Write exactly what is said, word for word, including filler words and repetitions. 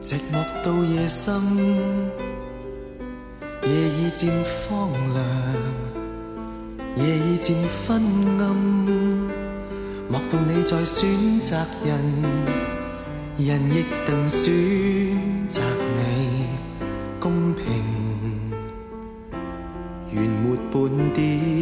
寂寞到夜深，夜已漸荒涼，夜已漸昏暗。莫道你在選擇人，人亦能選擇你，公平，原沒半點